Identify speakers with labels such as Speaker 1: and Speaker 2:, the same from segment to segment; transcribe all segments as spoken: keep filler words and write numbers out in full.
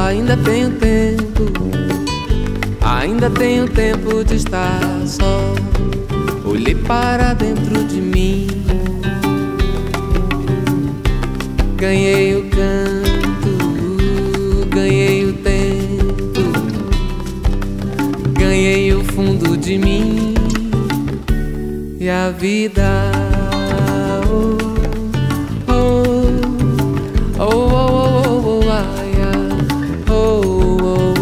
Speaker 1: ainda tenho tempo, ainda tenho tempo de estar só. Olhei para dentro de mim, ganhei o canto, ganhei o tempo, ganhei o fundo de mim e a vida. Oh, oh, oh, oh, oh, oh, ai, ai, oh, oh,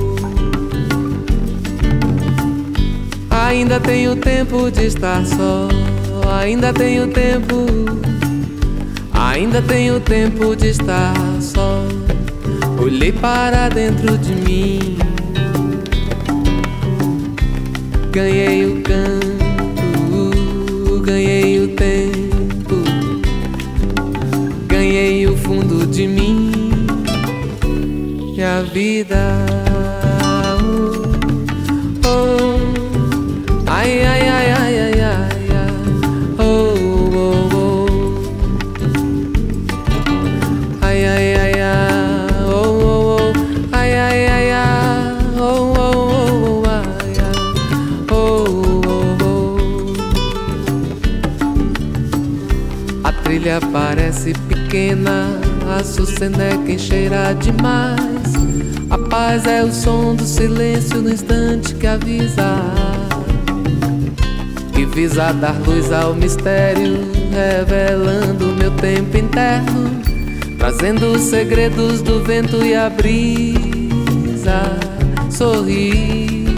Speaker 1: oh. Ainda tenho tempo de estar só, ainda tenho tempo, ainda tenho tempo de estar só. Olhei para dentro de mim, ganhei o canto, ganhei o tempo, ganhei o fundo de mim e a vida. Oh, oh, ai, ai, ai, ai, ai, ai, ai, oh, oh, oh, ai, ai, ai, ai, oh, oh, oh, ai, ai, ai, ai, oh, oh, oh, ai, ai, oh, oh, oh. A trilha parece pequena, a Açucena é quem cheira demais. A paz é o som do silêncio no instante que avisa, que visa dar luz ao mistério, revelando meu tempo interno, trazendo os segredos do vento e a brisa. Sorri,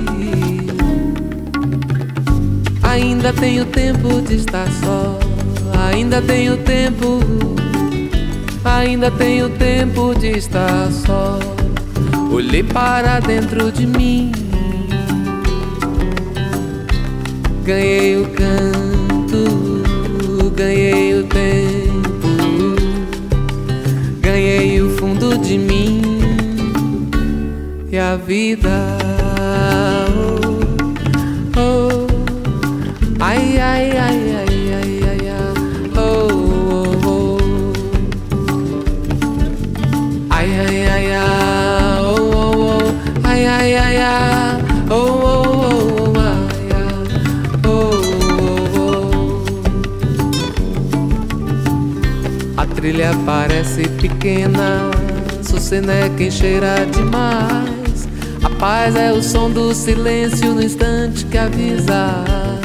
Speaker 1: ainda tenho tempo de estar só, ainda tenho tempo, ainda tenho tempo de estar só. Olhei para dentro de mim, ganhei o canto, ganhei o tempo, ganhei o fundo de mim e a vida. Oh, oh, ai, ai, ai, ai, ai, ai, ai, oh, oh, oh, ai, ai, ai, ai, oh, oh, oh, ai, ai, ai, ai, oh, oh, oh, ai, ai, oh, oh, oh. A trilha parece pequena, Açucena é quem cheira demais. A paz é o som do silêncio no instante que avisa,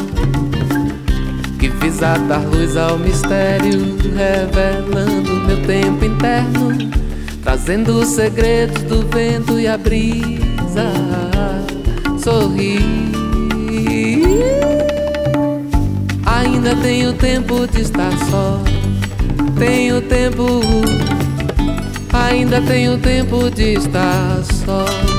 Speaker 1: que visa dar luz ao mistério, revelando meu tempo interno, trazendo os segredos do vento e a brisa. Sorri, ainda tenho tempo de estar só, tenho tempo, ainda tenho tempo de estar só.